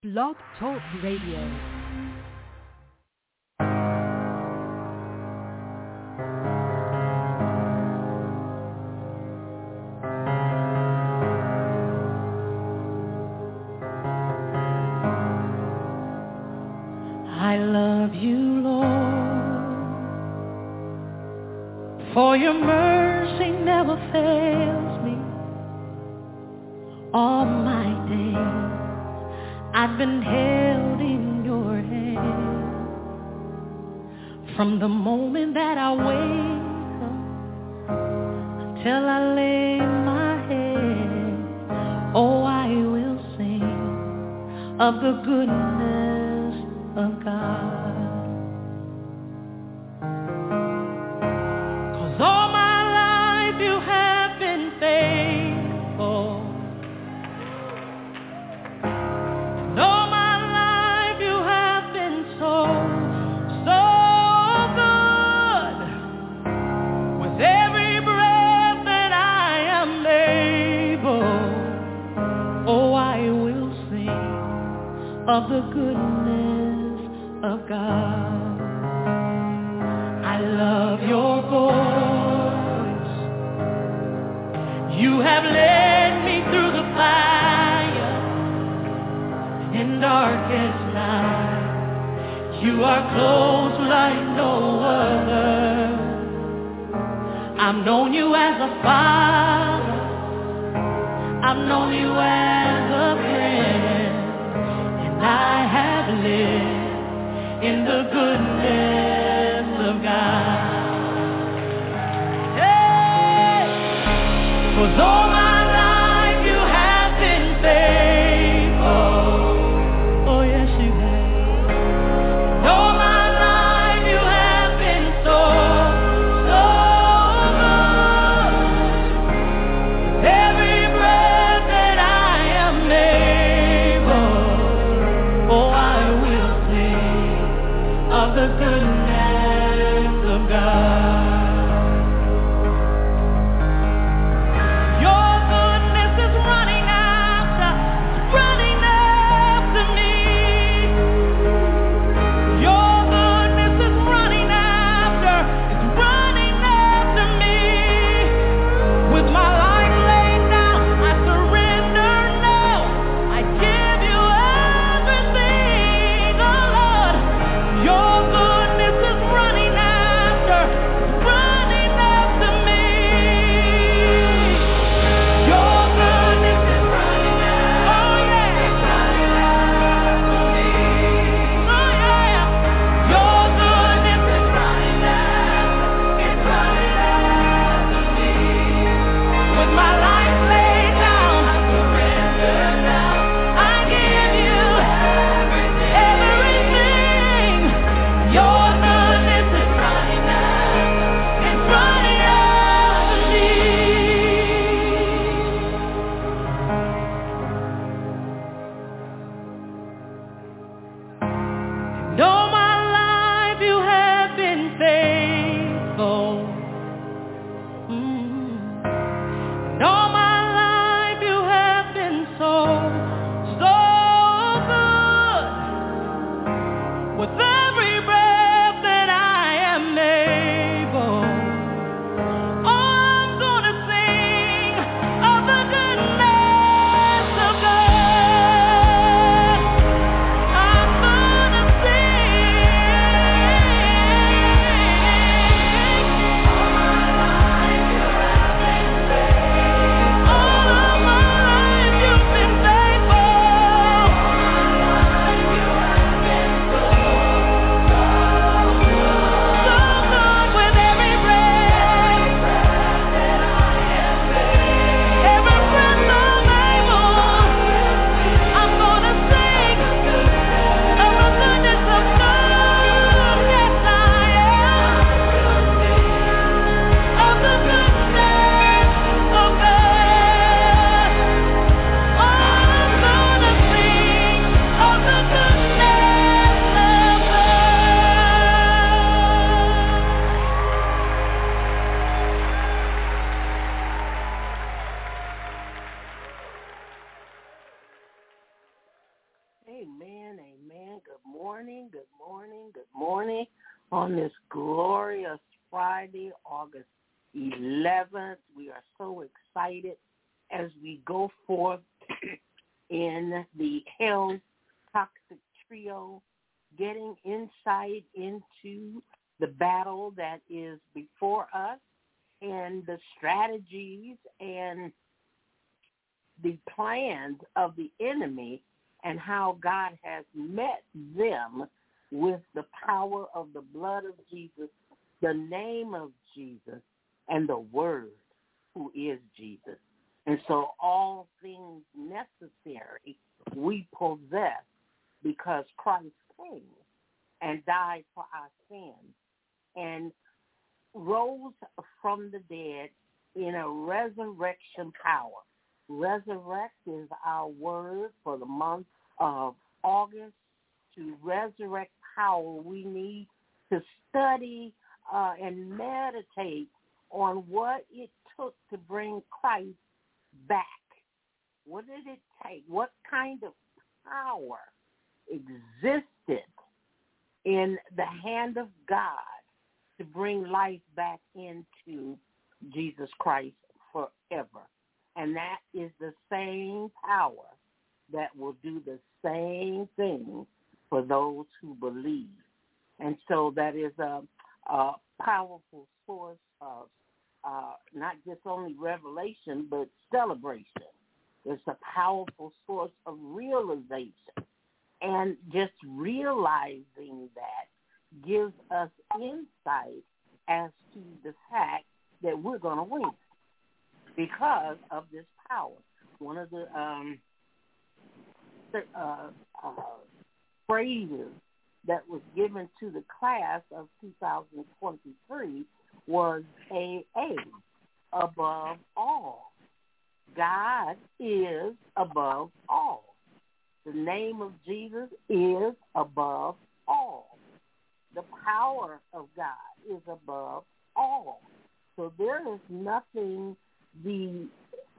Blog Talk Radio. I love you, Lord, for your mercy never fails me. All my days I've been held in your hand. From the moment that I wake up till I lay my head, oh, I will sing of the goodness of God. 'Cause all my life you have been faithful. And all my life you have been so, so good. With every breath that I am able, oh, I will sing of the goodness of God. I love your voice. You have led me through the fire in darkest night. You are close like no other. I've known you as a father. I've known you as a friend. And I have lived in the goodness of God. Hey! 'Cause all my life you have been faithful. Oh yes you have. And all my life you have been so, so good. With every breath that I am Amen, amen. Good morning, good morning, good morning on this glorious Friday, August 11th. We are so excited as we go forth in the Hell's Toxic Trio, getting insight into the battle that is before us and the strategies and the plans of the enemy and how God has met them with the power of the blood of Jesus, the name of Jesus, and the Word, who is Jesus. And so all things necessary we possess because Christ came and died for our sins and rose from the dead in a resurrection power. Resurrect is our word for the month of August. To resurrect power, we need to study and meditate on what it took to bring Christ back. What did it take? What kind of power existed in the hand of God to bring life back into Jesus Christ forever? And that is the same power that will do the same thing for those who believe. And so that is a powerful source of not just only revelation, but celebration. It's a powerful source of realization. And just realizing that gives us insight as to the fact that we're going to win because of this power. One of the phrases that was given to the class of 2023 was AA, above all. God is above all. The name of Jesus is above all. The power of God is above all. So there is nothing the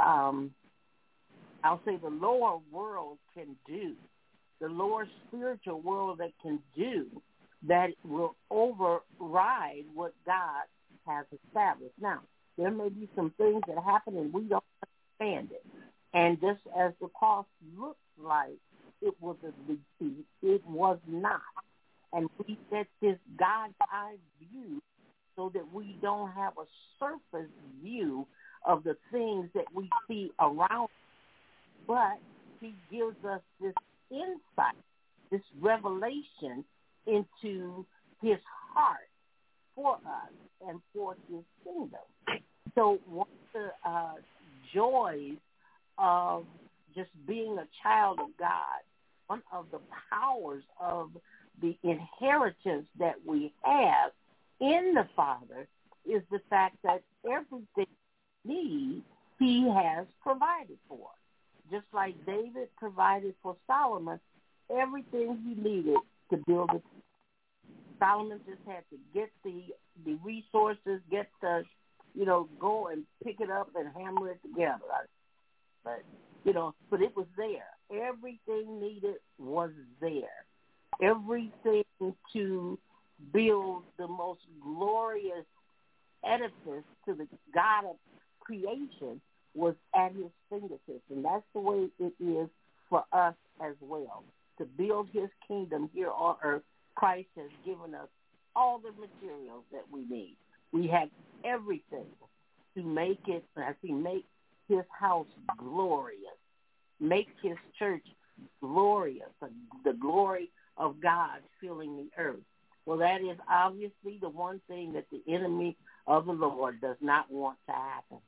I'll say the lower world can do, the lower spiritual world that can do, that will override what God has established. Now, there may be some things that happen and we don't understand it. And just as the cross looks like it was a defeat, it was not. And we get this God's eye view so that we don't have a surface view of the things that we see around, but he gives us this insight, this revelation into his heart for us and for his kingdom. So one of the joys of just being a child of God, one of the powers of the inheritance that we have in the Father is the fact that everything need, he has provided for. Just like David provided for Solomon everything he needed to build it. Solomon just had to get the resources, get the, go and pick it up and hammer it together. But it was there. Everything needed was there. Everything to build the most glorious edifice to the God of creation was at his fingertips. And that's the way it is for us as well. To build his kingdom here on earth, Christ has given us all the materials that we need. We have everything to make it, as he makes his house glorious, make his church glorious, the glory of God filling the earth. Well, that is obviously the one thing that the enemy of the Lord does not want to happen.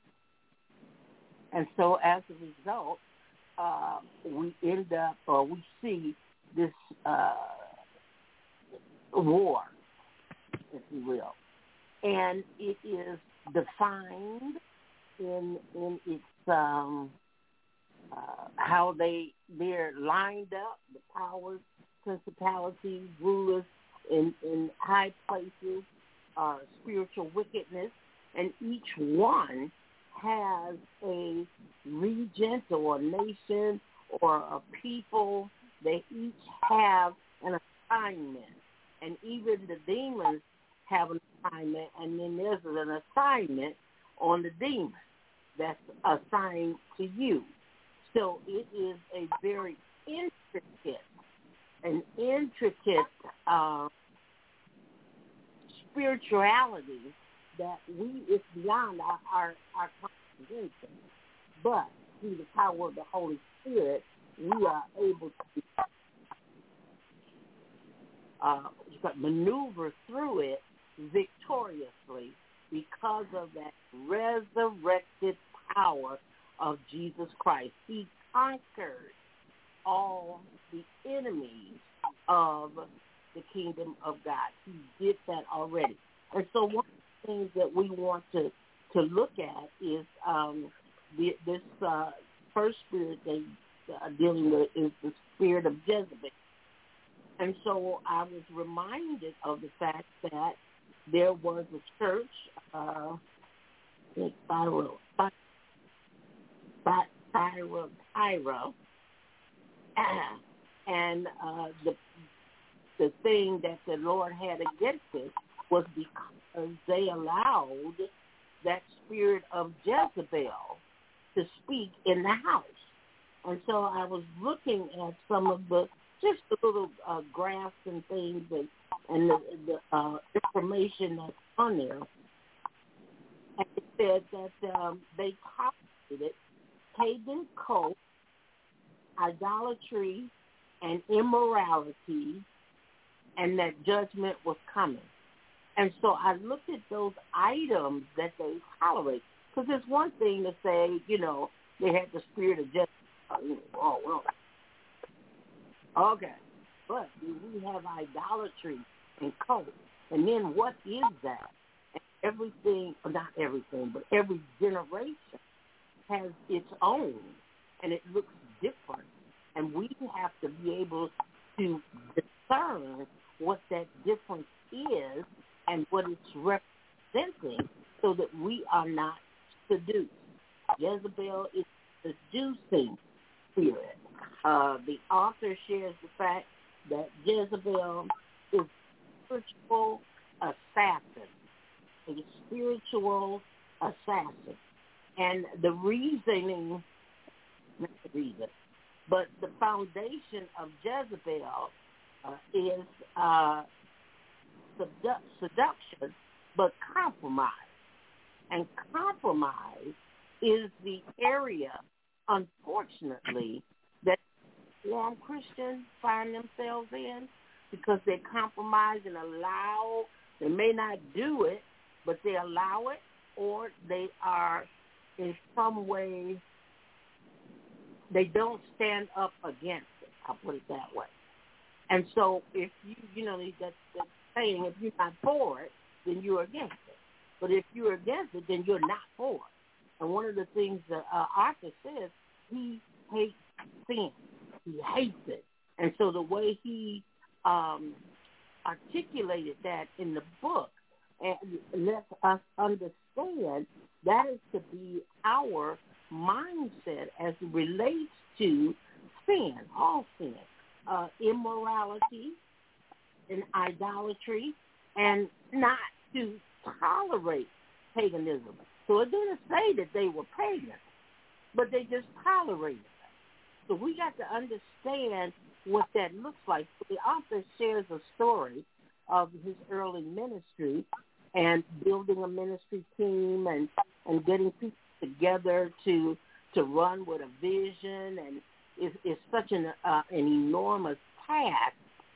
And so as a result, we end up, or we see this war, if you will. And it is defined in its how they're lined up, the powers, principalities, rulers in high places, spiritual wickedness, and each one has a regent or a nation or a people They each have an assignment, and even the demons have an assignment, and then there's an assignment on the demon that's assigned to you. So it is a very intricate spirituality that it's beyond our comprehension. But through the power of the Holy Spirit, we are able to maneuver through it victoriously because of that resurrected power of Jesus Christ. He conquered all the enemies of the kingdom of God. He did that already. And so one of the things that we want to look at is this first spirit they dealing with is the spirit of Jezebel. And so I was reminded of the fact that there was a church, Tyra, and the thing that the Lord had against it was because they allowed that spirit of Jezebel to speak in the house. And so I was looking at some of the little graphs and things and the information that's on there. And it said that they tolerated pagan cult, idolatry, and immorality, and that judgment was coming. And so I looked at those items that they tolerate. Because it's one thing to say, they had the spirit of justice. Oh, well. Okay. But we have idolatry and cult. And then what is that? And everything, not everything, but every generation has its own. And it looks different. And we have to be able to discern what that difference is and what it's representing so that we are not seduced. Jezebel is seducing spirit. The author shares the fact that Jezebel is a spiritual assassin. A spiritual assassin. And the reasoning, not the reason, but the foundation of Jezebel is seduction, but compromise. And compromise is the area, unfortunately, that Reformed Christians find themselves in because they compromise and allow, they may not do it, but they allow it, or they are in some way, they don't stand up against it. I'll put it that way. And so if that saying, if you're not for it, then you're against it. But if you're against it, then you're not for it. And one of the things that Arthur says, he hates sin. He hates it. And so the way he articulated that in the book and lets us understand that is to be our mindset as it relates to sin, all sin, immorality and idolatry, and not to tolerate paganism. So it didn't say that they were pagans, but they just tolerated it. So we got to understand what that looks like. The author shares a story of his early ministry and building a ministry team and getting people together to run with a vision, and it's such an enormous task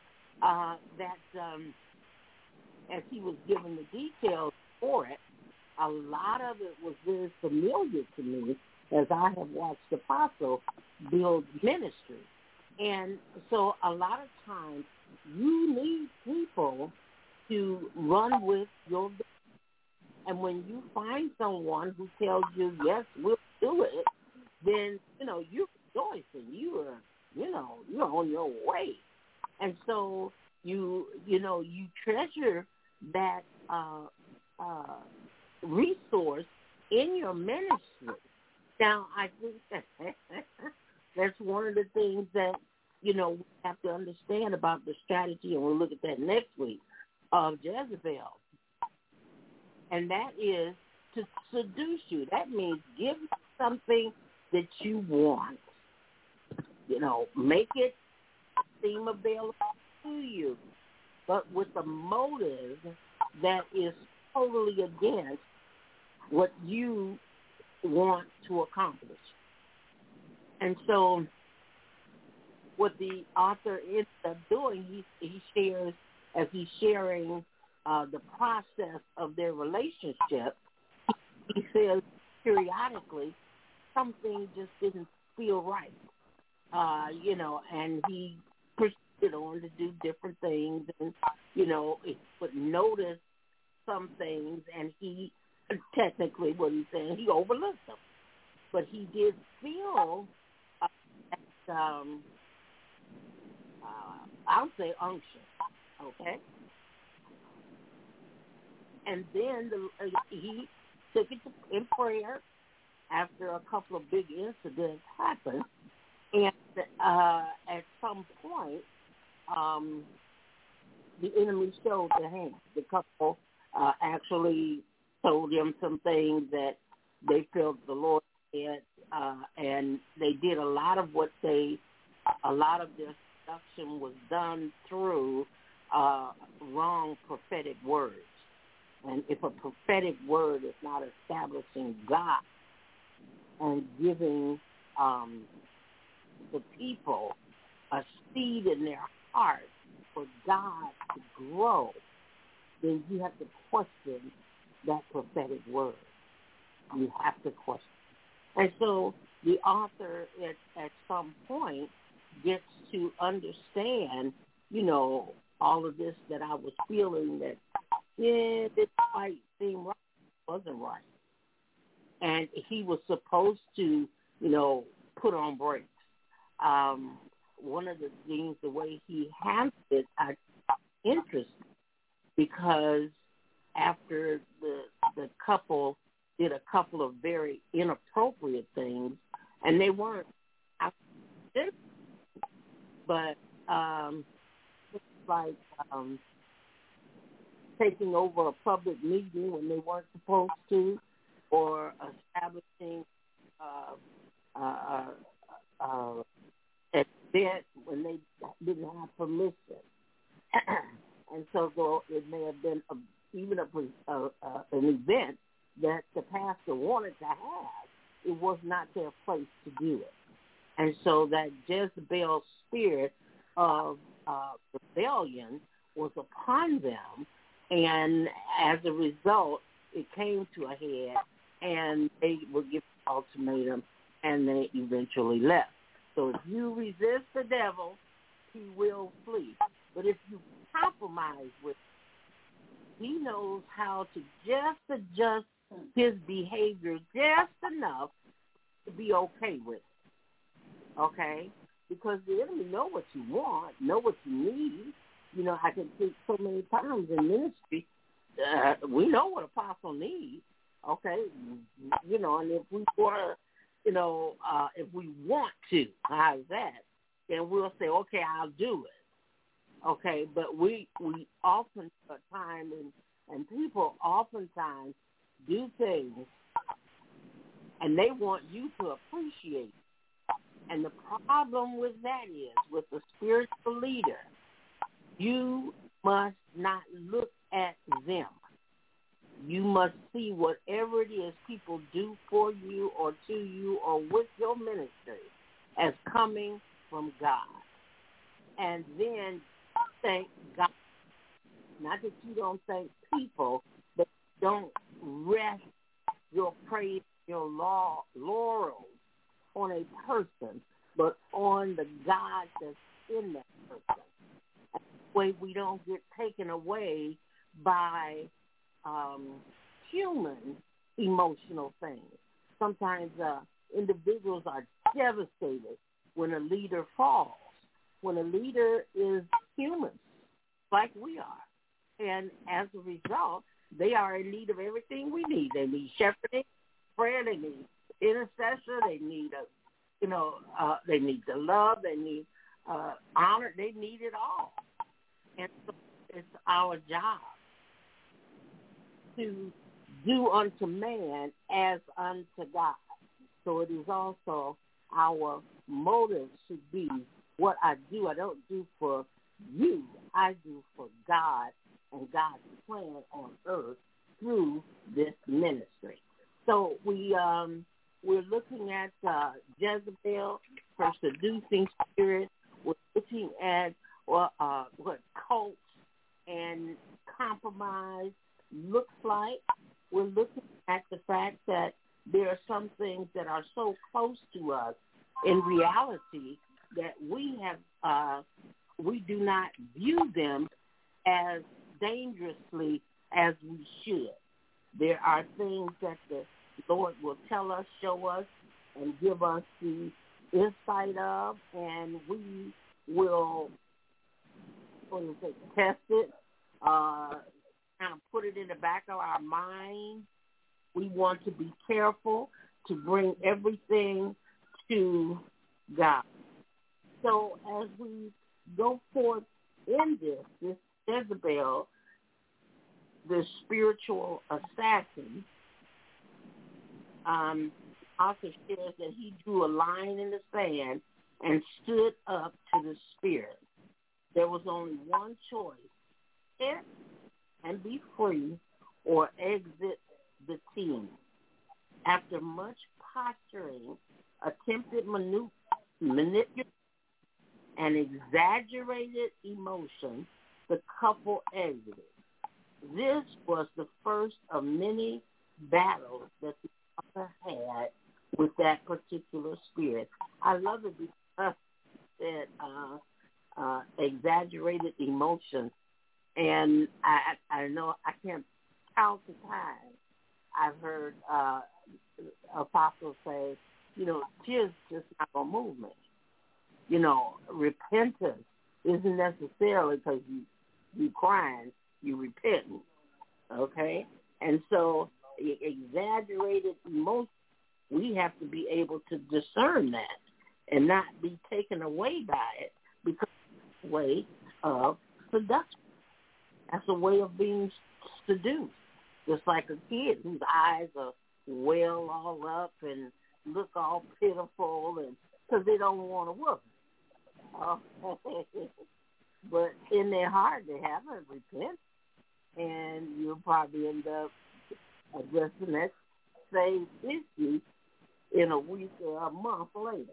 that as he was given the details for it, a lot of it was very familiar to me as I have watched Apostle build ministry. And so a lot of times you need people to run with your business. And when you find someone who tells you, yes, we'll do it, then, you're rejoicing. You're on your way. And so you treasure that resource in your ministry. Now, I think that's one of the things that we have to understand about the strategy, and we'll look at that next week, of Jezebel. And that is to seduce you. That means give something that you want. Make it seem available to you, but with a motive that is totally against what you want to accomplish. And so what the author ends up doing, he shares, as he's sharing the process of their relationship, he says periodically something just didn't feel right, and he proceeded on to do different things, and, it would notice some things, and he, technically what he's saying, he overlooked them. But he did feel I'll say unction, okay? And then he took it in prayer after a couple of big incidents happened. And at some point, the enemy showed their hand. The couple actually told him some things that they felt the Lord had, and they did a lot of their seduction was done through wrong prophetic words. And if a prophetic word is not establishing God and giving the people a seed in their heart for God to grow, then you have to question that prophetic word. You have to question. And so the author at some point gets to understand, all of this that I was feeling that, this might seem right, wasn't right. And he was supposed to, put on brakes. One of the things, the way he handled it, I interested, because after the couple did a couple of very inappropriate things, and they weren't, but it's like taking over a public meeting when they weren't supposed to, or establishing an event when they didn't have permission. And so though it may have been even an event that the pastor wanted to have, it was not their place to do it. And so that Jezebel spirit of rebellion was upon them, and as a result, it came to a head, and they were given an ultimatum, and they eventually left. So if you resist the devil, he will flee. But if you compromise with him, he knows how to just adjust his behavior just enough to be okay with it. Okay? Because the enemy know what you want, know what you need. I can think so many times in ministry, we know what apostle needs. Okay? And if we were, if we want to, how's that? Then we'll say, okay, I'll do it. Okay? But we often time and people oftentimes do things and they want you to appreciate it. And the problem with that is, with the spiritual leader, you must not look at them. You must see whatever it is people do for you or to you or with your ministry as coming from God. And then thank God. Not that you don't thank people, but don't rest your praise, your laurels on a person, but on the God that's in that person. That way we don't get taken away by human emotional things. Sometimes individuals are devastated when a leader falls, when a leader is human, like we are. And as a result, they are in need of everything we need. They need shepherding, prayer, they need intercessor, they need they need the love, they need honored. They need it all. And so it's our job to do unto man as unto God. So it is also our motive should be what I do. I don't do for you. I do for God and God's plan on earth through this ministry. So we're looking at Jezebel, her seducing spirit. We're looking at what cults and compromise looks like. We're looking at the fact that there are some things that are so close to us in reality that we do not view them as dangerously as we should. There are things that the Lord will tell us, show us, and give us the insight of, and we will test it, kind of put it in the back of our mind. We want to be careful to bring everything to God. So as we go forth in this Jezebel, the spiritual assassin, also shares that he drew a line in the sand and stood up to the spirit. There was only one choice: quit and be free, or exit the team. After much posturing, attempted manipulation, and exaggerated emotion, the couple exited. This was the first of many battles that the author had with that particular spirit. I love it because it exaggerated emotion. And I know I can't count the time I've heard apostles say, tears just not going to move me. Repentance isn't necessarily because you crying, you repenting, okay? And so exaggerated emotion, we have to be able to discern that and not be taken away by it, because it's a way of seduction. That's a way of being seduced. Just like a kid whose eyes are well all up and look all pitiful, and because they don't want to whoop. But in their heart, they haven't repented, and you'll probably end up addressing that same issue in a week or a month later.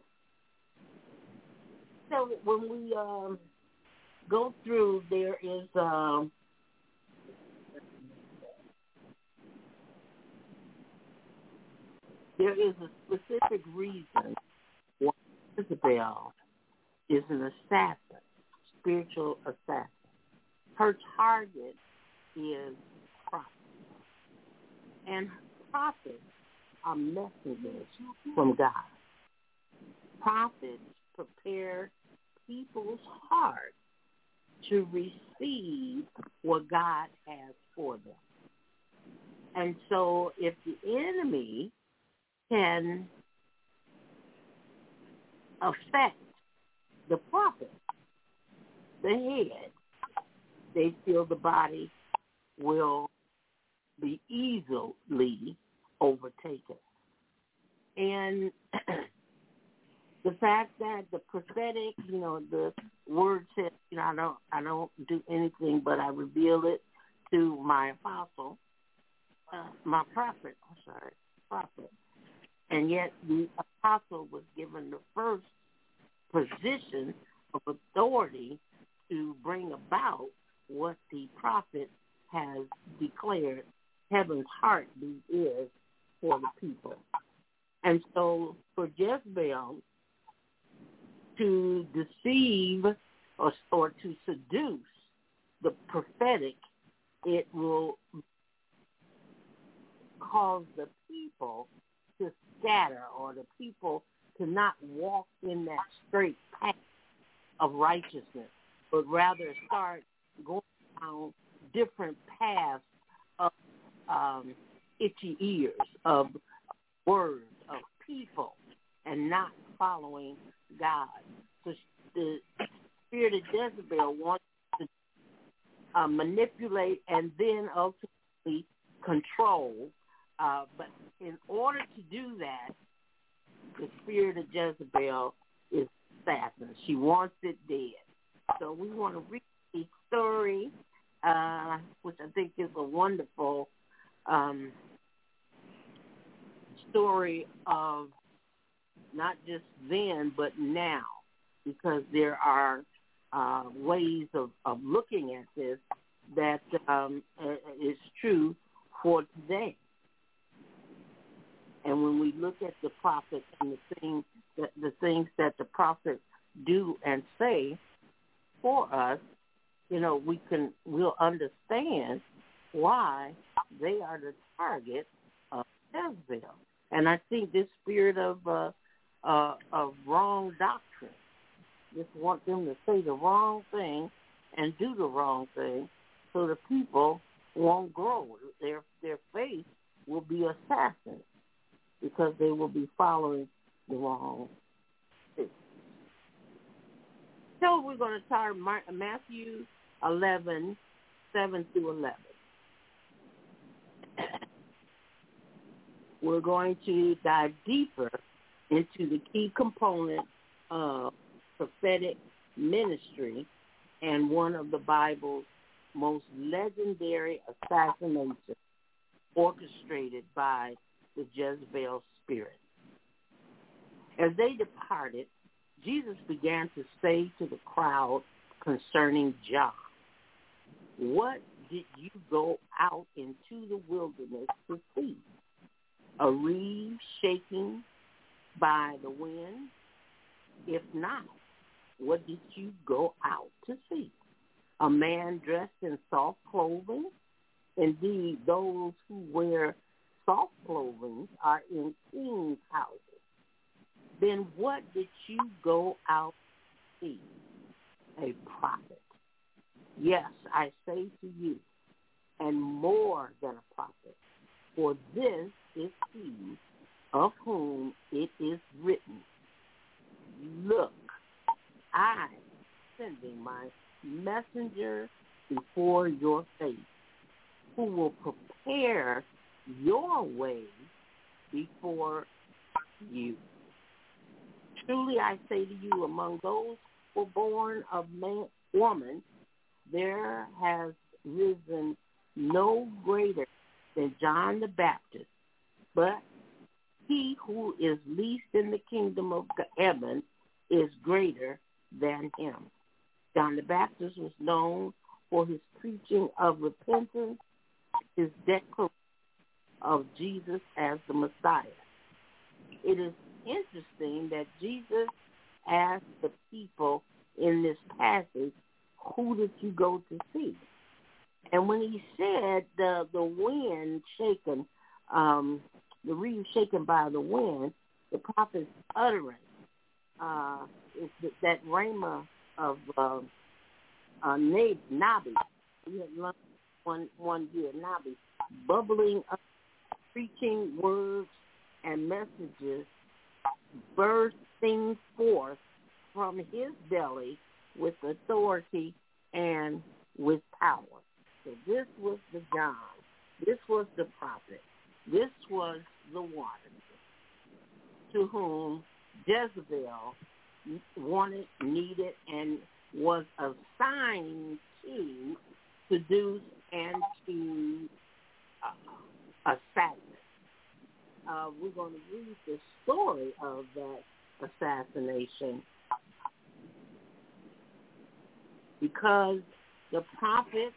So when we go through, there is a specific reason why Jezebel is an assassin, spiritual assassin. Her target is prophets. And prophets are messengers from God. Prophets prepare people's hearts to receive what God has for them. And so if the enemy can affect the prophet, the head, they feel the body will be easily overtaken. And the fact that the prophetic, the word says, I don't do anything but I reveal it to my apostle, my prophet. And yet the apostle was given the first position of authority to bring about what the prophet has declared heaven's heartbeat is for the people. And so for Jezebel to deceive or to seduce the prophetic, it will cause the people to scatter, or the people to not walk in that straight path of righteousness, but rather start going down different paths of itchy ears, of words, of people, and not following God. So the spirit of Jezebel wants to manipulate and then ultimately control. But in order to do that, the spirit of Jezebel is assassin. She wants it dead. So we want to read the story, which I think is a wonderful story of not just then but now, because there are ways of looking at this that is true for today. And when we look at the prophets and the things that the prophets do and say for us, we'll understand why they are the target of Jezebel. And I think this spirit of wrong doctrine just want them to say the wrong thing and do the wrong thing, so the people won't grow. Their faith will be assassins because they will be following the wrong thing. So we're going to start Matthew 11, 7 through 11. We're going to dive deeper into the key component of prophetic ministry and one of the Bible's most legendary assassinations orchestrated by the Jezebel spirit. As they departed, Jesus began to say to the crowd concerning John, "What did you go out into the wilderness to see? A reed shaking by the wind? If not, what did you go out to see? A man dressed in soft clothing? Indeed, those who wear soft clothing are in kings' houses. Then what did you go out to see? A prophet. Yes, I say to you, and more than a prophet, for this is he of whom it is written, look, I am sending my messenger before your face, who will prepare your way before you. Truly I say to you, among those who were born of woman, there has risen no greater than John the Baptist, but he who is least in the kingdom of heaven is greater than him. John the Baptist was known for his preaching of repentance, his declaration of Jesus as the Messiah. It is interesting that Jesus asked the people in this passage, who did you go to see? And when he said the wind shaken, the reed shaken by the wind, the prophet's utterance is that rhema of Nabi. He had learned one year, Nabi, bubbling up, preaching words and messages, bursting forth from his belly with authority and with power. So this was the John. This was the prophet. This was the one to whom Jezebel wanted, needed, and was assigned to seduce and to assassinate. We're going to read the story of that assassination because the prophets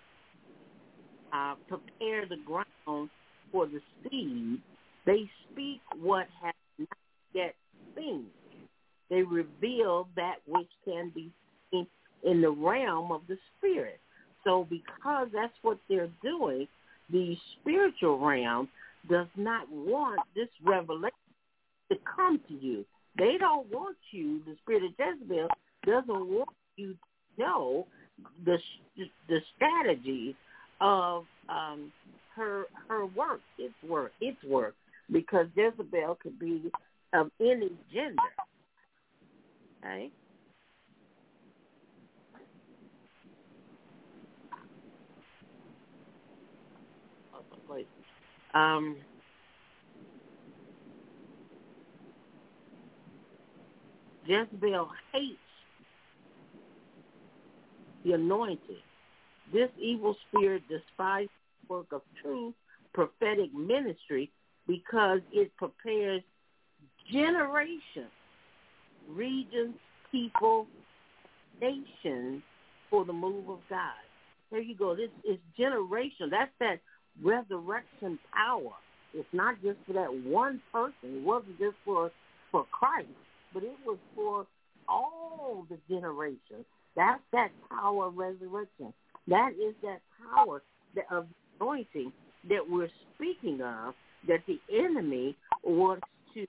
prepare the ground for the seed. They speak what has not yet seen. They reveal that which can be seen in the realm of the spirit. So because that's what they're doing, the spiritual realm does not want this revelation to come to you. They don't want you, the spirit of Jezebel doesn't want you to know the strategies of her work, its work, because Jezebel could be of any gender. Okay? my place. Jezebel hates the anointed. This evil spirit despises the work of true prophetic ministry because it prepares generations, regions, people, nations for the move of God. There you go. This is generation. That's that resurrection power. It's not just for that one person. It wasn't just for Christ, but it was for all the generations. That's that power of resurrection. That is that power of anointing that we're speaking of, that the enemy wants to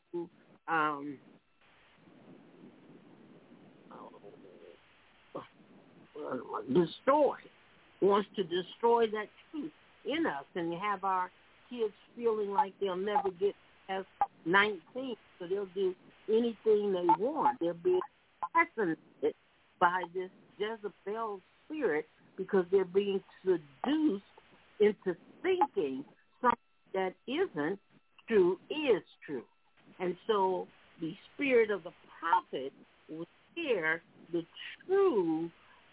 destroy, wants to destroy that truth in us and have our kids feeling like they'll never get past 19, so they'll do anything they want. They're being fascinated by this Jezebel spirit because they're being seduced into thinking something that isn't true is true. And so the spirit of the prophet will share the true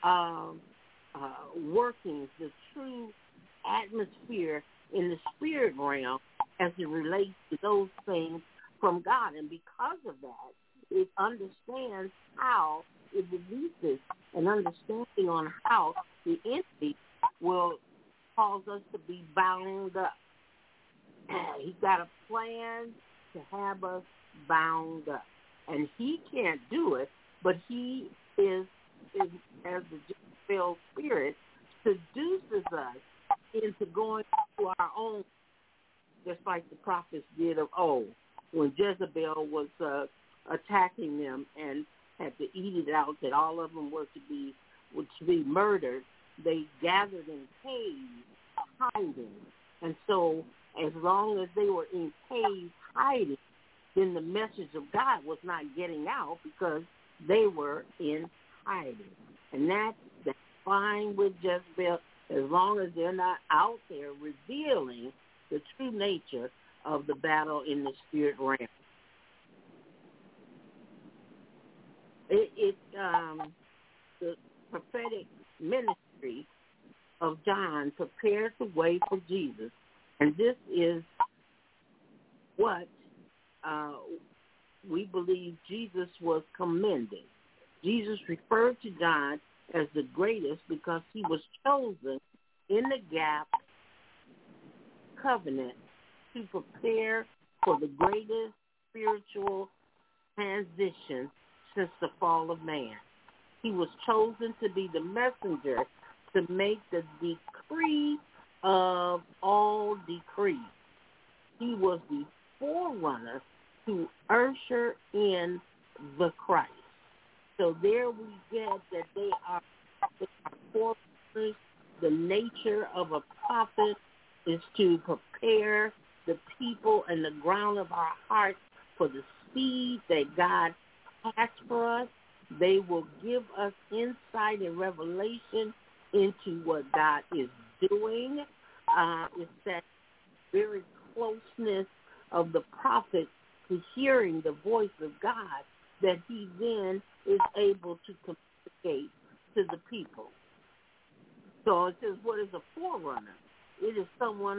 workings, the true atmosphere in the spirit realm as it relates to those things from God. And because of that, it understands how it releases an understanding on how the enemy will cause us to be bound up. He's got a plan to have us bound up. And he can't do it, but he is as the Jezebel spirit, seduces us into going to our own, just like the prophets did of old, when Jezebel was attacking them and had to eat it out that all of them were to be murdered. They gathered in caves, hiding. And so as long as they were in caves hiding, then the message of God was not getting out because they were in hiding. And that's fine with Jezebel as long as they're not out there revealing the true nature of the battle in the spirit realm. The prophetic ministry of John prepared the way for Jesus, and this is what we believe Jesus was commended. Jesus referred to John as the greatest because he was chosen in the gap covenant to prepare for the greatest spiritual transition since the fall of man. He was chosen to be the messenger to make the decree of all decrees. He was the forerunner to usher in the Christ. So there we get that they are forerunners. The nature of a prophet is to prepare the people and the ground of our hearts for the seed that God has for us. They will give us insight and revelation into what God is doing. It's that very closeness of the prophet to hearing the voice of God that he then is able to communicate to the people. So it says, what is a forerunner? It is someone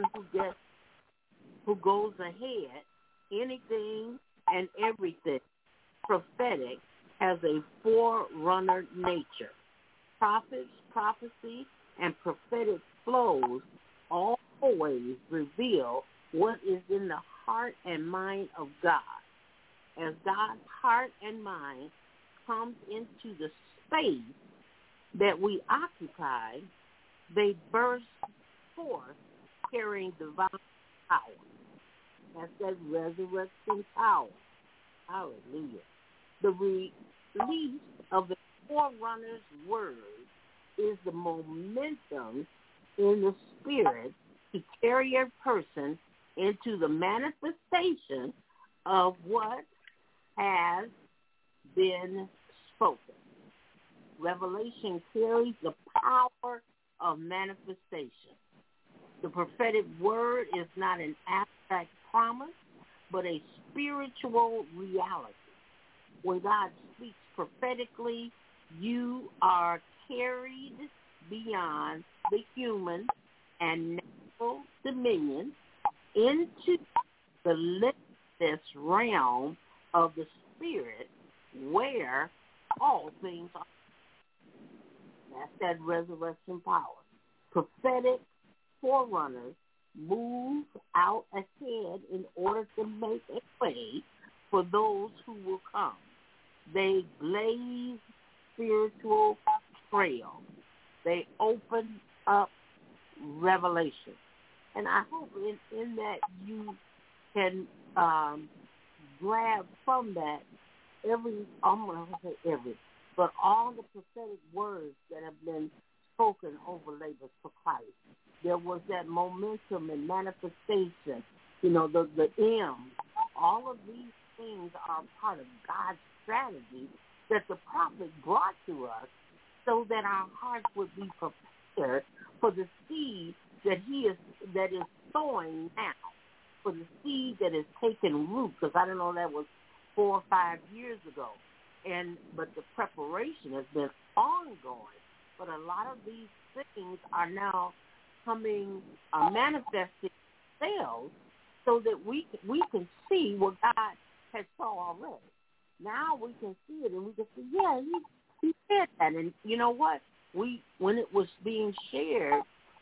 who goes ahead. Anything and everything prophetic has a forerunner nature. Prophets, prophecy, and prophetic flows always reveal what is in the heart and mind of God. As God's heart and mind comes into the space that we occupy, they burst forth carrying divine power. That's that resurrection power. Hallelujah. The release of the forerunner's word is the momentum in the spirit to carry a person into the manifestation of what has been spoken. Revelation carries the power of manifestation. The prophetic word is not an abstract promise, but a spiritual reality. When God speaks prophetically, you are carried beyond the human and natural dominion into the limitless realm of the spirit where all things are. That's that resurrection power. Prophetic forerunners move out ahead in order to make a way for those who will come. They blaze spiritual trail. They open up revelation. And I hope in that you can grab from that I'm going to say every, but all the prophetic words that have been spoken over labors for Christ. There was that momentum and manifestation, the M. All of these things are part of God's strategy that the prophet brought to us so that our hearts would be prepared for the seed that is sowing now, for the seed that is taking root, because I don't know, that was 4 or 5 years ago. But the preparation has been ongoing. But a lot of these things are now manifesting themselves so that we can see what God has saw already. Now we can see it, and we can see, yeah, he said that. And you know what? When it was being shared,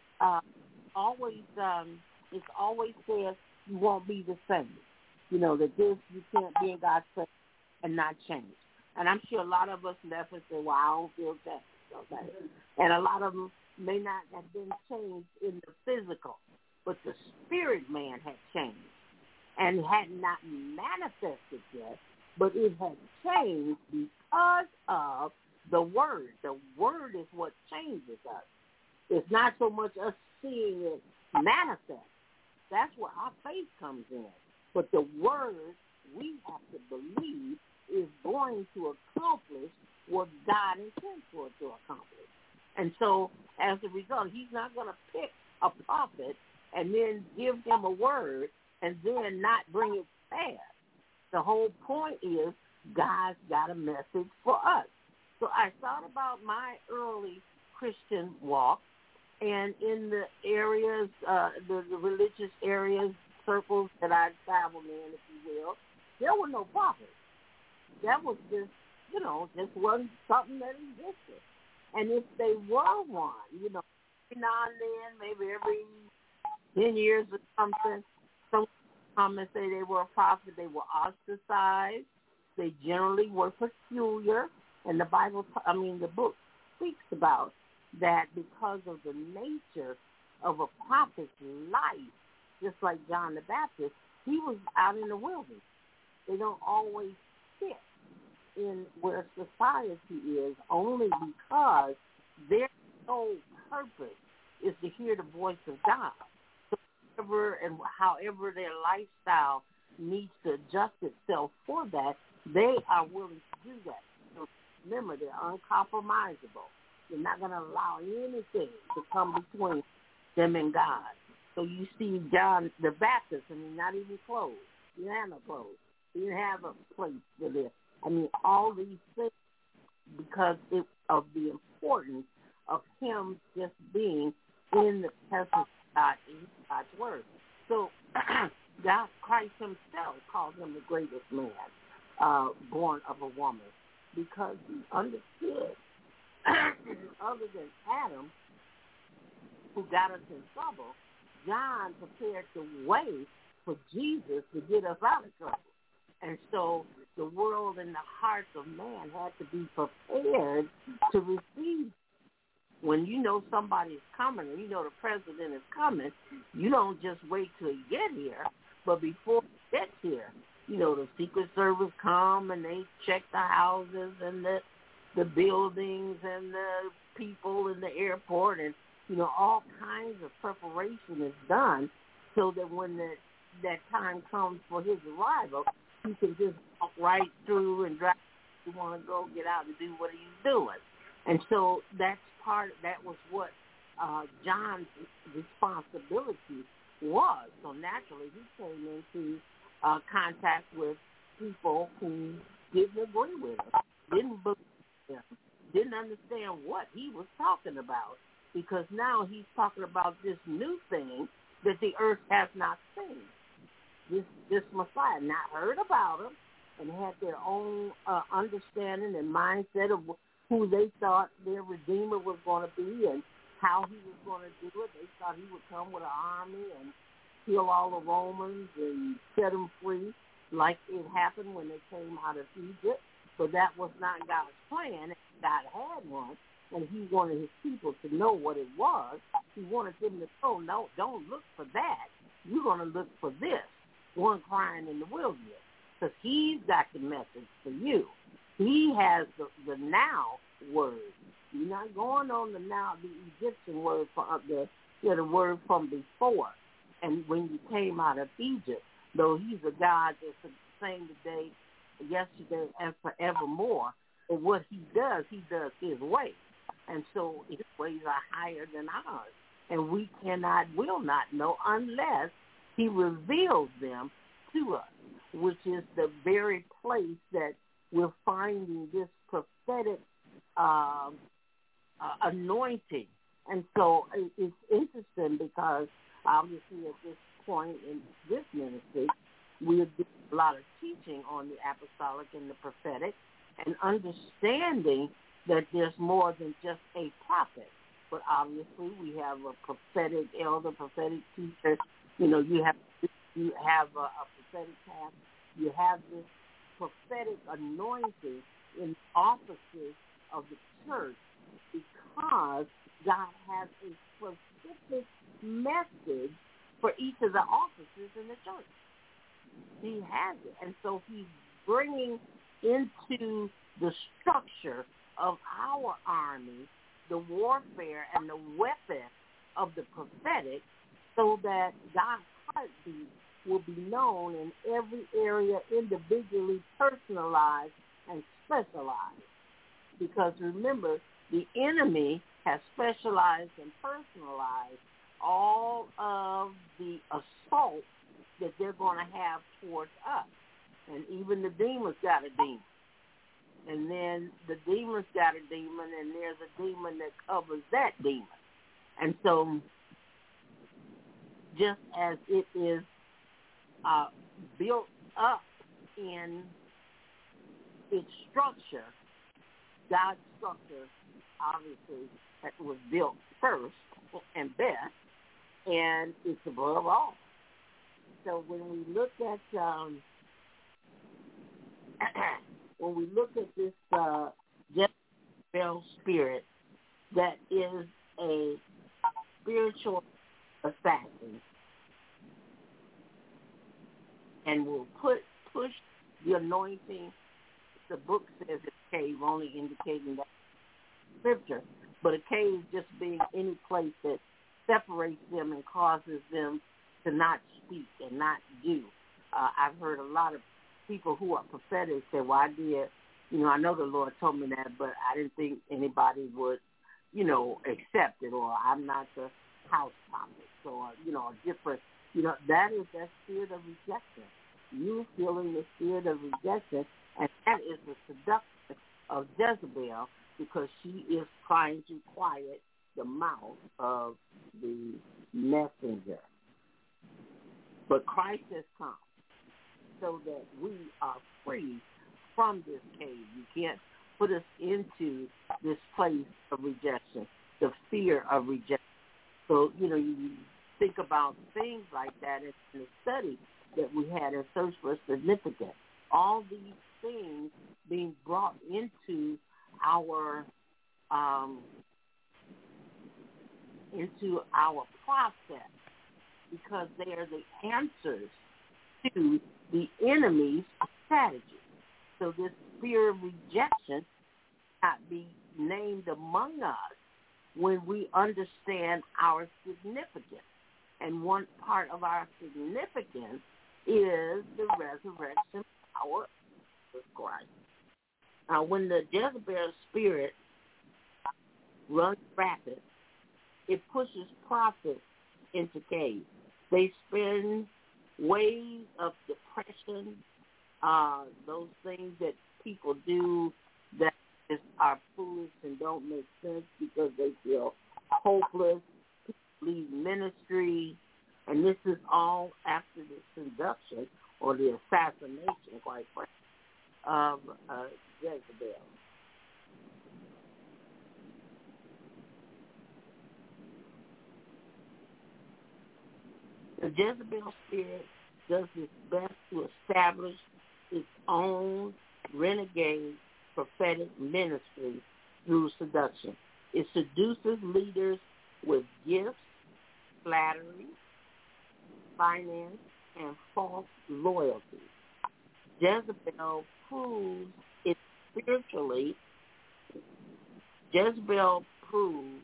it's always says you won't be the same. That you can't be in God's presence and not change. And I'm sure a lot of us left and said, well, I don't feel that. Okay? And a lot of them may not have been changed in the physical, but the spirit man had changed and had not manifested yet, but it had changed because of the Word. The Word is what changes us. It's not so much us seeing it manifest. That's where our faith comes in. But the Word, we have to believe, is going to accomplish what God intends for it to accomplish. And so, as a result, he's not going to pick a prophet and then give him a word and then not bring it fast. The whole point is God's got a message for us. So I thought about my early Christian walk, and in the areas, the religious areas, circles that I traveled in, if you will, there were no prophets. That was just, just wasn't something that existed. And if they were one, every now and then, maybe every 10 years or something, some come and say they were a prophet. They were ostracized. They generally were peculiar. And the the book speaks about that because of the nature of a prophet's life, just like John the Baptist, he was out in the wilderness. They don't always fit in where society is, only because their sole purpose is to hear the voice of God. So however their lifestyle needs to adjust itself for that, they are willing to do that. So remember, they're uncompromisable. They're not going to allow anything to come between them and God. So you see John the Baptist, not even clothes. He didn't have no clothes. He didn't have a place to live. All these things because of the importance of him just being in the presence of God, in God's word. So God, Christ himself calls him the greatest man born of a woman, because he understood, other than Adam, who got us in trouble, John prepared the way for Jesus to get us out of trouble. And so the world and the hearts of man had to be prepared to receive. When you know somebody's coming and you know the president is coming, you don't just wait till you get here, but before you get here, the Secret Service come and they check the houses and the buildings and the people in the airport, and all kinds of preparation is done so that when that time comes for his arrival, he can just walk right through and drive. You want to go get out and do what he's doing. And so that was what John's responsibility was. So naturally, he came into contact with people who didn't agree with him, didn't believe him, didn't understand what he was talking about, because now he's talking about this new thing that the earth has not seen. This Messiah, not heard about him, and had their own understanding and mindset of who they thought their Redeemer was going to be and how he was going to do it. They thought he would come with an army and kill all the Romans and set them free, like it happened when they came out of Egypt. But that was not God's plan. God had one, and he wanted his people to know what it was. He wanted them to know, no, don't look for that. You're going to look for this, one crying in the wilderness, because he's got the message for you. He has the now word. You're not going on the now, the Egyptian word, the word from before. And when you came out of Egypt, though he's a God that's the same today, yesterday, and forevermore. And what he does his way. And so his ways are higher than ours. And we will not know unless he reveals them to us, which is the very place that we're finding this prophetic anointing. And so it's interesting because obviously at this point in this ministry, we are doing a lot of teaching on the apostolic and the prophetic and understanding that there's more than just a prophet. But obviously we have a prophetic elder, prophetic teacher. You know, you have a prophetic path. You have this prophetic anointing in offices of the church because God has a specific message for each of the offices in the church. He has it. And so he's bringing into the structure of our army the warfare and the weapon of the prophetic so that God's heartbeat will be known in every area, individually personalized and specialized. Because remember, the enemy has specialized and personalized all of the assault that they're going to have towards us. And even the demons got a demon. And then the demons got a demon, and there's a demon that covers that demon. And so just as it is built up in its structure, God's structure obviously that was built first and best, and it's above all. So when we look at this Jezebel spirit that is a spiritual assassin and will push the anointing. The book says it's a cave, only indicating that scripture, but a cave just being any place that separates them and causes them to not speak and not do. I've heard a lot of people who are prophetic say, well, I know the Lord told me that, but I didn't think anybody would, accept it, or I'm not the house topic, or, a different, that is that spirit of rejection. You feeling the spirit of rejection, and that is the seduction of Jezebel because she is trying to quiet the mouth of the messenger. But Christ has come so that we are free from this cave. You can't put us into this place of rejection, the fear of rejection. So, you think about things like that in the study that we had in Search for Significance. All these things being brought into our process because they are the answers to the enemy's strategy. So this fear of rejection cannot be named among us when we understand our significance. And one part of our significance is the resurrection power of Christ. Now, when the Jezebel spirit runs rapid, it pushes profit into caves. They spend waves of depression, those things that people do that just are foolish and don't make sense because they feel hopeless, leave ministry, and this is all after the seduction or the assassination, quite frankly, of Jezebel. The Jezebel spirit does its best to establish its own renegade prophetic ministry through seduction. It seduces leaders with gifts, flattery, finance, and false loyalty. Jezebel proves it spiritually. Jezebel proves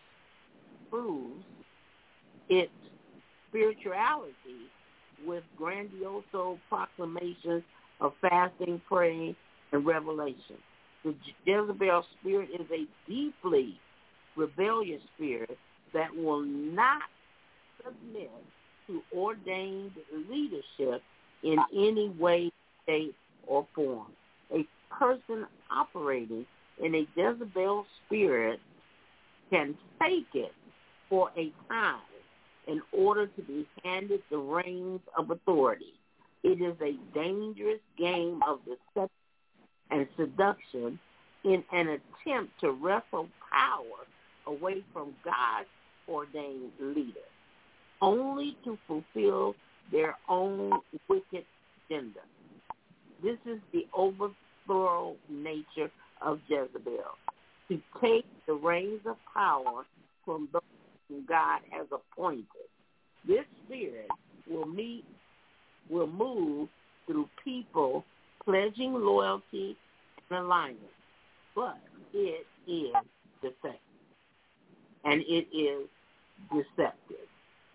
its spirituality with grandioso proclamations of fasting, praying, and revelation. The Jezebel spirit is a deeply rebellious spirit that will not submit to ordained leadership in any way, shape, or form. A person operating in a Jezebel spirit can fake it for a time in order to be handed the reins of authority. It is a dangerous game of deception and seduction in an attempt to wrestle power away from God's ordained leader, only to fulfill their own wicked agenda. This is the overthrow nature of Jezebel, to take the reins of power from those whom God has appointed. This spirit will move through people pledging loyalty and alliance, but it is defective, and it is deceptive.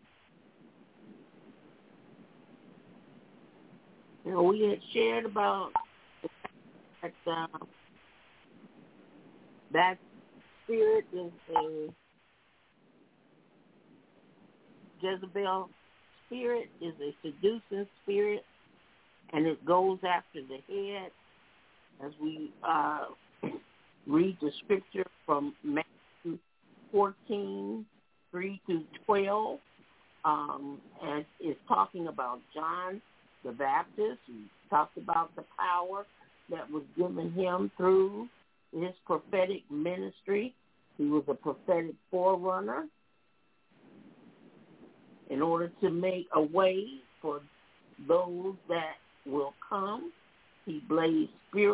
You know, we had shared about that spirit is a Jezebel spirit is a seducing spirit, and it goes after the head. As we read the scripture from Matthew 14, 3 through 12, and it's talking about John the Baptist. He talked about the power that was given him through his prophetic ministry. He was a prophetic forerunner in order to make a way for those that will come. He blazed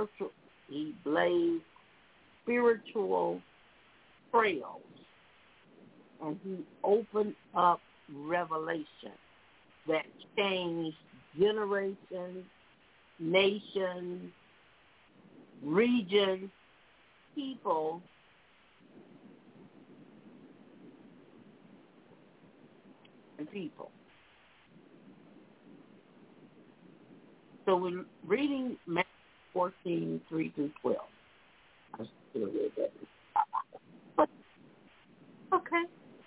spiritual trails, and he opened up revelation that changed generations, nations, regions, people, and people. So we're reading Matthew 14, 3 through 12. I still read that. But, okay.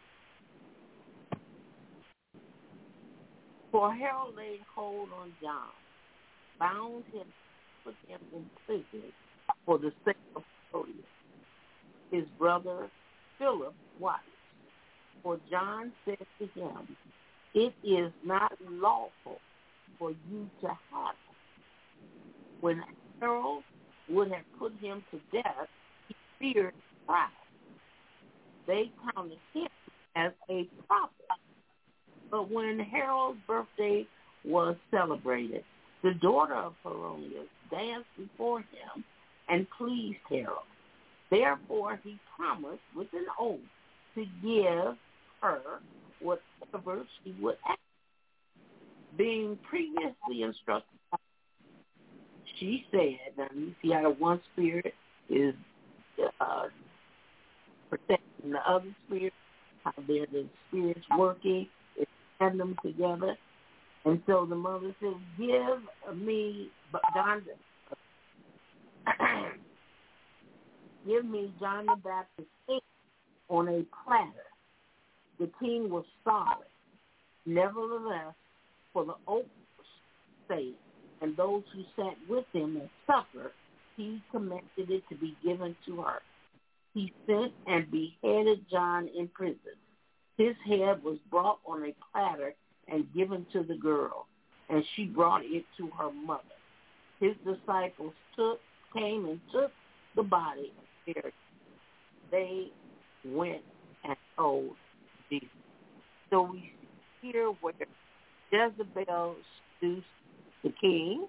For Herod laid hold on John, bound him, put him in prison for the sake of Herodias, his brother Philip's wife. For John said to him, "It is not lawful for you to have him." When Herod would have put him to death, he feared the crowd. They counted him as a prophet. But when Herod's birthday was celebrated, the daughter of Herodias danced before him and pleased Herod. Therefore he promised with an oath to give her whatever she would ask. Being previously instructed, she said, now you see how the one spirit is protecting the other spirit, how they're the spirits working, it's them together. And so the mother said, give me John the Baptist on a platter. The king was solid. Nevertheless, for the oath's sake and those who sat with him at supper, he commanded it to be given to her. He sent and beheaded John in prison. His head was brought on a platter and given to the girl, and she brought it to her mother. His disciples came and took the body and buried it. They went and told Jesus. So we see here where Jezebel seduced the king,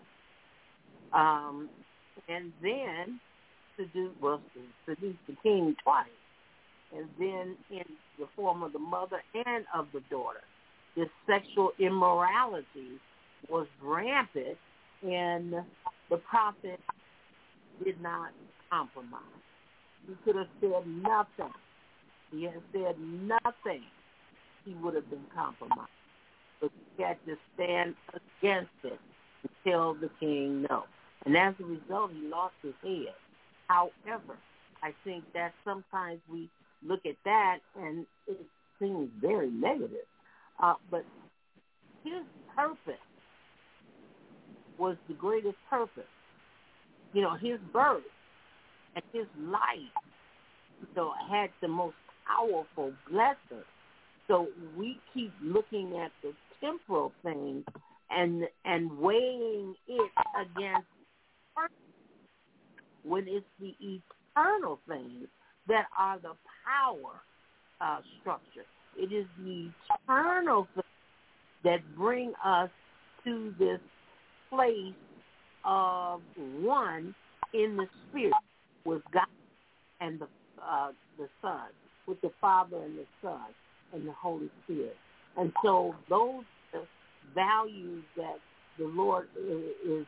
and then seduced the king twice, and then in the form of the mother and of the daughter. This sexual immorality was rampant, and the prophet did not compromise. He could have said nothing. He had said nothing, he would have been compromised. But he had to stand against it and tell the king no. And as a result, he lost his head. However, I think that sometimes we look at that and it seems very negative. But his purpose was the greatest purpose. You know, his birth and his life, had the most powerful blessing. So we keep looking at the temporal things and weighing it against purpose, when it's the eternal things that are the power structure. It is the eternal things that bring us to this place of one in the Spirit with God and the Son, with the Father and the Son and the Holy Spirit. And so those are values that the Lord is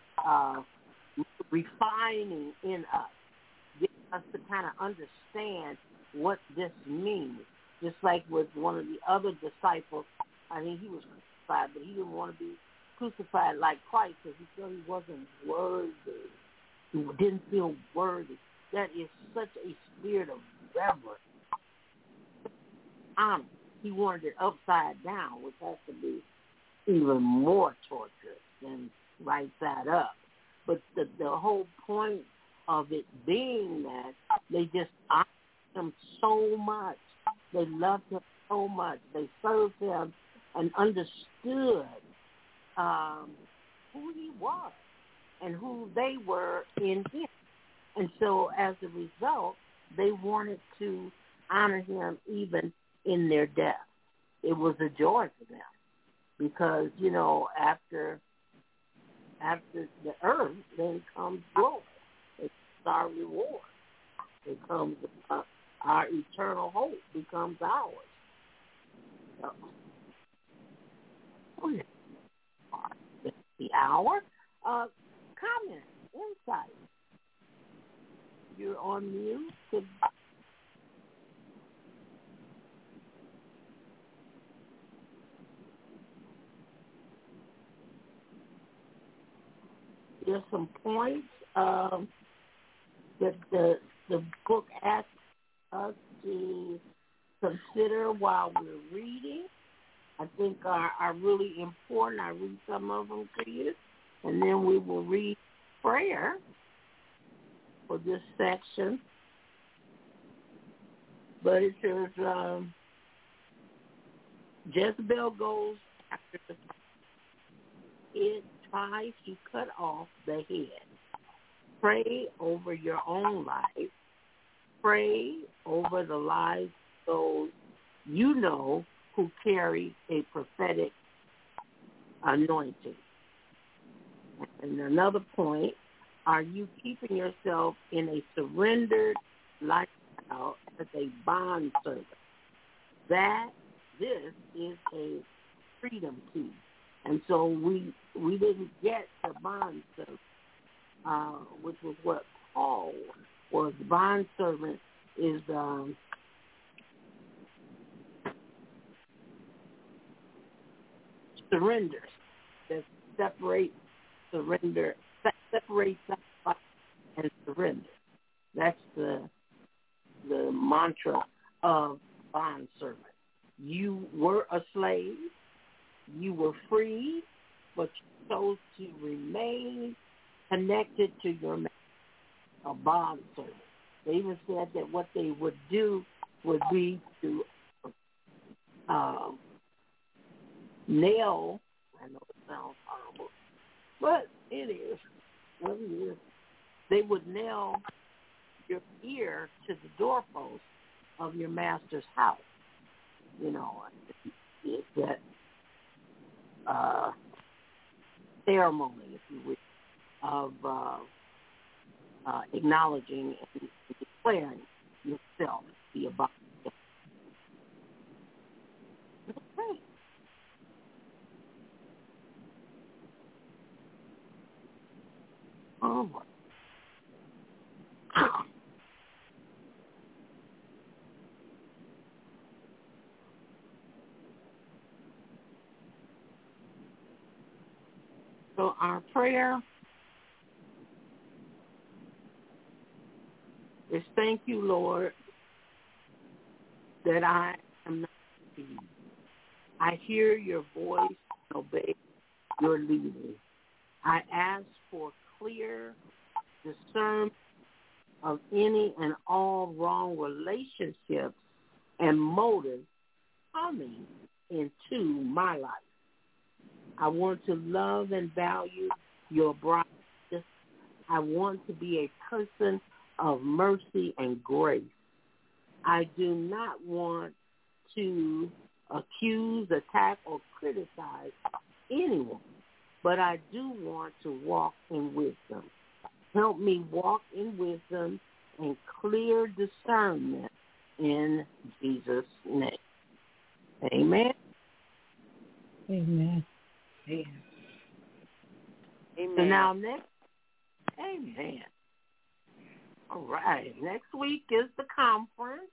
refining in us, getting us to kind of understand what this means. Just like with one of the other disciples, I mean, he was crucified, but he didn't want to be crucified like Christ because he felt he wasn't worthy. He didn't feel worthy. That is such a spirit of reverence. Honor. He wanted it upside down, which has to be even more torturous than right side up. But the whole point of it being that they just honored him so much. They loved him so much. They served him and understood who he was and who they were in him. And so as a result, they wanted to honor him even in their death. It was a joy for them because, after the earth, then comes glory. It's our reward. It comes, our eternal hope becomes ours. So, it's the hour. Comment, insight. You're on mute. There's some points that the book asks us to consider while we're reading. I think are really important. I read some of them to you, and then we will read prayer for this section. But it says, Jezebel goes after the prophet. It tries to cut off the head. Pray over your own life. Pray over the lives of those you know who carry a prophetic anointing. And another point, are you keeping yourself in a surrendered lifestyle as a bond servant? This is a freedom key. And so we didn't get the bond servant, which was what Paul was. The bond servant is surrender, that separates sacrifice and surrender. That's the mantra of bond servant. You were a slave. You were free, but you chose to remain connected to your master, a bond servant. They even said that what they would do would be to nail, I know it sounds horrible, but it is what it is. They would nail your ear to the doorpost of your master's house. You know, it's that ceremony, if you will, of acknowledging and declaring yourself to be a bond. Okay. Oh, boy. So our prayer is, thank you, Lord, that I am not deceived. I hear your voice and obey your leading. I ask for clear discernment of any and all wrong relationships and motives coming into my life. I want to love and value your bride. I want to be a person of mercy and grace. I do not want to accuse, attack, or criticize anyone, but I do want to walk in wisdom. Help me walk in wisdom and clear discernment in Jesus' name. Amen. Amen. Amen. Amen. So now next, amen. All right. Next week is the conference.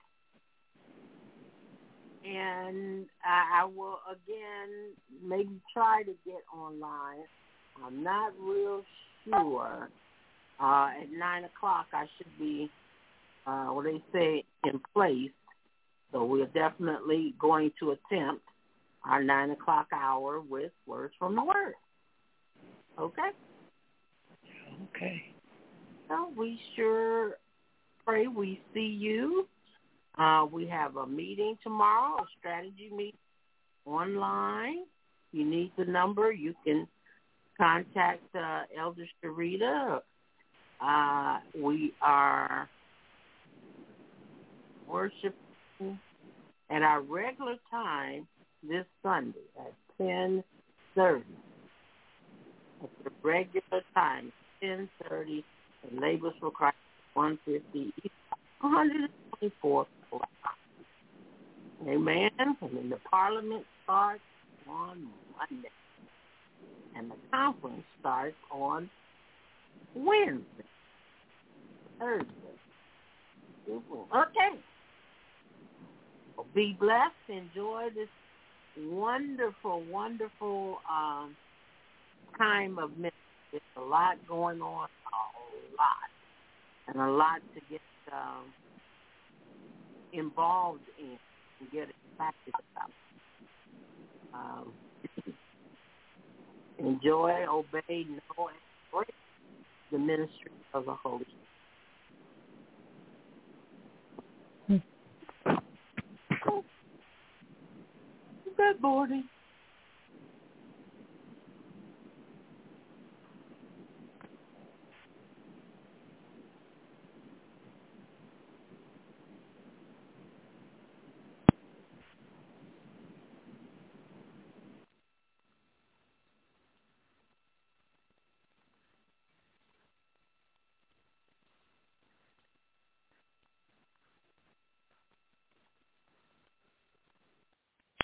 And I will, again, maybe try to get online. I'm not real sure. At 9 o'clock, I should be, what they say, in place. So we're definitely going to attempt our 9 o'clock hour with Words from the Word. Okay? Okay. So we sure pray we see you. We have a meeting tomorrow, a strategy meeting online. You need the number. You can contact Elder Sharita. We are worshiping at our regular time this Sunday at 10:30. At the regular time, 10:30, and Labors for Christ, 150 East, 124th. Amen. And then the Parliament starts on Monday. And the conference starts on Wednesday, Thursday. Okay. Well, be blessed. Enjoy this wonderful, wonderful time of ministry. There's a lot going on, a lot, and a lot to get involved in and get excited about. Enjoy, obey, know, and embrace the ministry of the Holy Spirit. Good morning.